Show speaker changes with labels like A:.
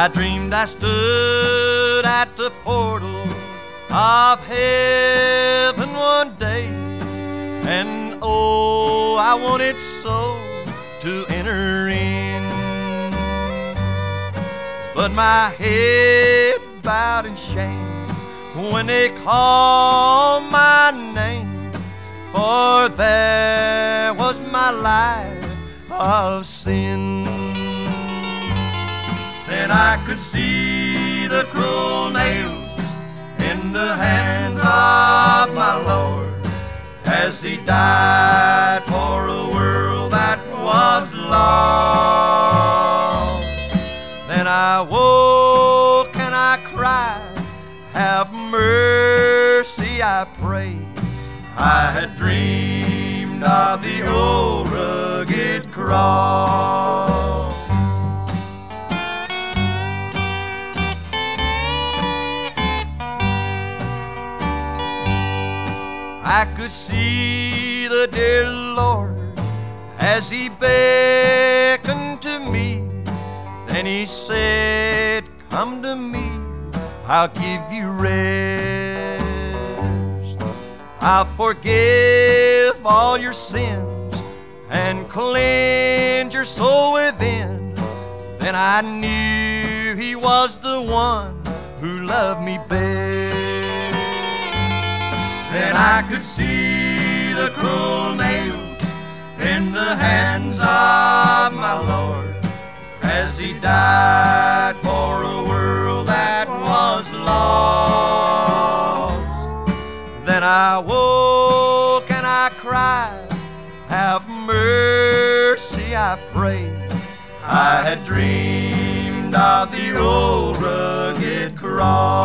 A: I dreamed I stood at the portal of heaven one day, and oh, I wanted so to enter in. But my head bowed in shame when they called my name, for there was my life of sin. Then I could see the cruel nails in the hands of my Lord, as He died for a world that was lost. Then I woke and I cried, have mercy, I pray. I had dreamed of the old rugged cross. I could see the dear Lord as He beckoned to me. Then He said, come to me, I'll give you rest. I'll forgive all your sins and cleanse your soul within. Then I knew He was the one who loved me best. Then I could see the cruel nails in the hands of my Lord, as He died for a world that was lost. Then I woke and I cried, have mercy, I prayed. I had dreamed of the old rugged cross.